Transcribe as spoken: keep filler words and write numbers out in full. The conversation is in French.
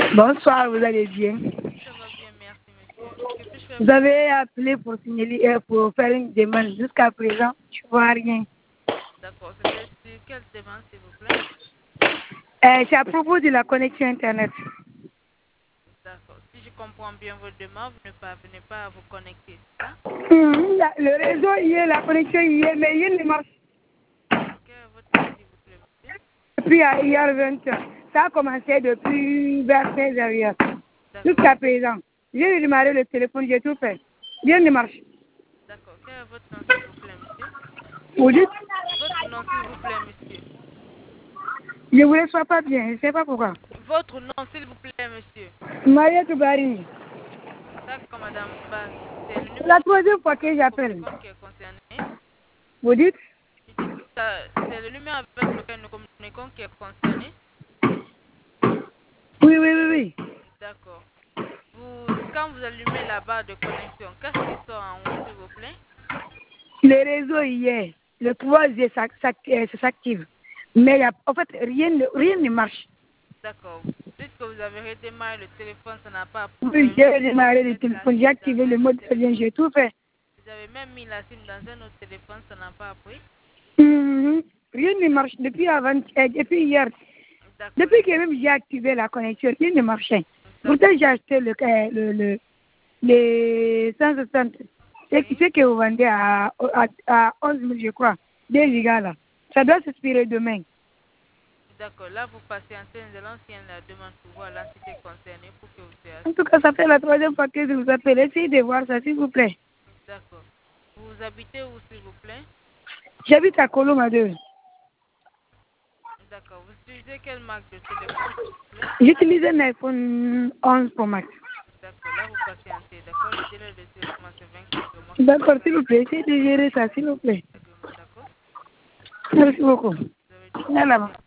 Bonsoir, vous allez bien? Ça va bien, merci monsieur. Que puis-je faire Vous pour avez appelé pour signaler, euh, pour faire une demande. Jusqu'à présent, je ne vois rien. D'accord, c'était sur quelle demande s'il vous plaît? Euh, C'est à propos de la connexion Internet. D'accord. Si je comprends bien votre demande, vous ne parvenez pas à vous connecter, c'est ça? Hum, la- le réseau y est, la connexion y est, mais il ne marche Quel est votre nom s'il vous plaît, monsieur? pas depuis à hier vingt heures. Ça a commencé depuis vers seize heures hier. D'accord. Jusqu'à présent. J'ai démarré le téléphone, j'ai tout fait. Rien ne marche. D'accord. Quel est votre nom s'il vous plaît, monsieur? Vous dites, Votre nom s'il vous plaît, monsieur. je ne vous reçois pas bien, je ne sais pas pourquoi. Votre nom s'il vous plaît, monsieur. Maria Toubari. D'accord, madame. Bah, c'est le C'est la numéro troisième fois que que nous j'appelle. communiquons qui est concerné. Vous dites? Je dis, ça, c'est le numéro avec lequel nous communiquons qui est concerné. Oui, oui, oui, oui. D'accord. Vous, quand vous allumez la barre de connexion, qu'est-ce qui sort en haut, s'il vous plaît? Le réseau y est. Le trois G s'ac- s'ac- euh, s'active. Mais y a- en fait, rien, ne- rien ne marche. D'accord. Dites que vous avez redémarré le téléphone, ça n'a pas Oui, problème. j'ai Dites que vous redémarré le mettez la téléphone, j'ai SIM dans activé le un autre mode avion, téléphone. j'ai tout fait. Vous avez même mis la SIM dans un autre téléphone, ça n'a pas pris. Mhm. Rien ne marche depuis avant, euh, depuis hier. D'accord. Depuis que même j'ai activé la connexion, rien ne marchait. Pourtant, j'ai acheté le, euh, le, le, les cent soixante. C'est Oui. ce que vous vendez à, à, à onze mille, je crois. deux gigas là. Ça doit s'expirer demain. D'accord. Là, vous patientez, nous allons signer la demande pour voir l'entité concernée pour que vous soyez En assuré. tout cas, ça fait la troisième fois que je vous appelle. Essayez de voir ça, s'il vous plaît. D'accord. Vous habitez où, s'il vous plaît? J'habite à Colombe deux. D'accord. Vous utilisez quelle marque de téléphone, s'il vous plaît? J'utilise un iPhone onze Pro Max. D'accord. Là, vous patientez. D'accord. Le délai de traitement, c'est vingt-quatre mois. D'accord, s'il vous plaît, essayez de gérer ça, s'il vous plaît. D'accord. Merci beaucoup. Vous avez dit Là, là-bas.